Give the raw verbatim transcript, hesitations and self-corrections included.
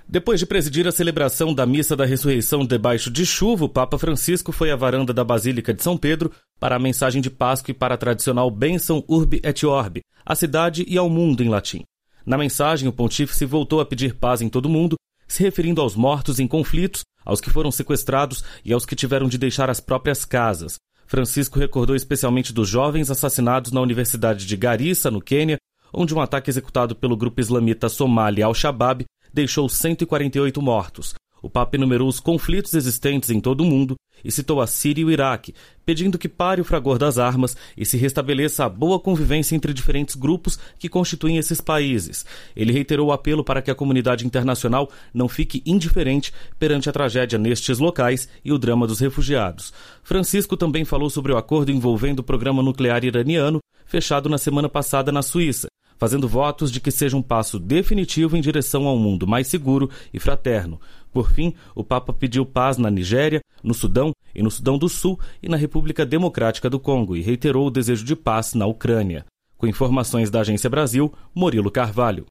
Depois de presidir a celebração da Missa da Ressurreição debaixo de chuva, o Papa Francisco foi à varanda da Basílica de São Pedro para a mensagem de Páscoa e para a tradicional Bênção Urbi et Orbi, à cidade e ao mundo em latim. Na mensagem, o pontífice voltou a pedir paz em todo o mundo, se referindo aos mortos em conflitos, aos que foram sequestrados e aos que tiveram de deixar as próprias casas. Francisco recordou especialmente dos jovens assassinados na Universidade de Garissa, no Quênia, onde um ataque executado pelo grupo islamita somali Al-Shabaab deixou cento e quarenta e oito mortos. O Papa enumerou os conflitos existentes em todo o mundo e citou a Síria e o Iraque, pedindo que pare o fragor das armas e se restabeleça a boa convivência entre diferentes grupos que constituem esses países. Ele reiterou o apelo para que a comunidade internacional não fique indiferente perante a tragédia nestes locais e o drama dos refugiados. Francisco também falou sobre o acordo envolvendo o programa nuclear iraniano, fechado na semana passada na Suíça, fazendo votos de que seja um passo definitivo em direção a um mundo mais seguro e fraterno. Por fim, o Papa pediu paz na Nigéria, no Sudão e no Sudão do Sul e na República Democrática do Congo e reiterou o desejo de paz na Ucrânia. Com informações da Agência Brasil, Murilo Carvalho.